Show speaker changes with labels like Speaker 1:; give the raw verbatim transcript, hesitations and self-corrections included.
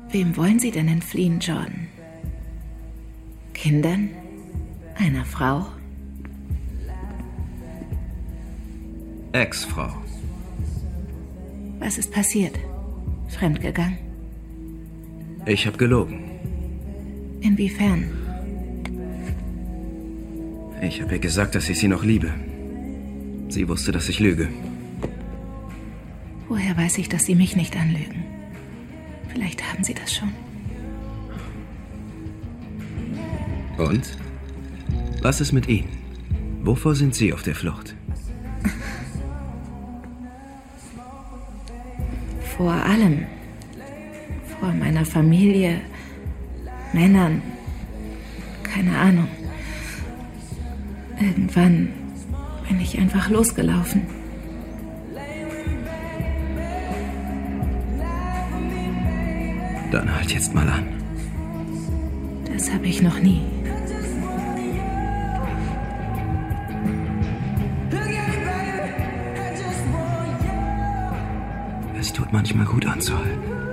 Speaker 1: Wem wollen Sie denn entfliehen, Jordan? Kindern? Einer Frau?
Speaker 2: Ex-Frau.
Speaker 1: Was ist passiert? Fremdgegangen?
Speaker 2: Ich habe gelogen.
Speaker 1: Inwiefern?
Speaker 2: Ich habe ihr gesagt, dass ich sie noch liebe. Sie wusste, dass ich lüge.
Speaker 1: Woher weiß ich, dass Sie mich nicht anlügen? Vielleicht haben Sie das schon.
Speaker 2: Und? Was ist mit Ihnen? Wovor sind Sie auf der Flucht?
Speaker 1: Vor allem. Vor meiner Familie, Männern, keine Ahnung. Irgendwann bin ich einfach losgelaufen.
Speaker 2: Dann halt jetzt mal an.
Speaker 1: Das habe ich noch nie.
Speaker 2: Es tut manchmal gut anzuhalten.